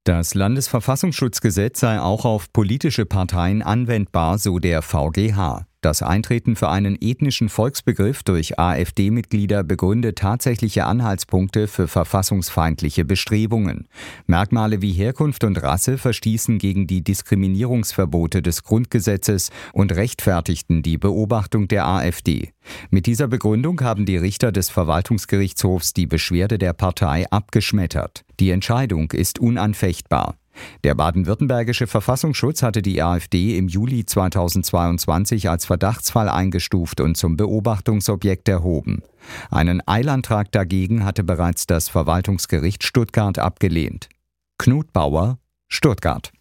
Das Landesverfassungsschutzgesetz sei auch auf politische Parteien anwendbar, so der VGH. Das Eintreten für einen ethnischen Volksbegriff durch AfD-Mitglieder begründe tatsächliche Anhaltspunkte für verfassungsfeindliche Bestrebungen. Merkmale wie Herkunft und Rasse verstießen gegen die Diskriminierungsverbote des Grundgesetzes und rechtfertigten die Beobachtung der AfD. Mit dieser Begründung haben die Richter des Verwaltungsgerichtshofs die Beschwerde der Partei abgeschmettert. Die Entscheidung ist unanfechtbar. Der baden-württembergische Verfassungsschutz hatte die AfD im Juli 2022 als Verdachtsfall eingestuft und zum Beobachtungsobjekt erhoben. Einen Eilantrag dagegen hatte bereits das Verwaltungsgericht Stuttgart abgelehnt. Knut Bauer, Stuttgart.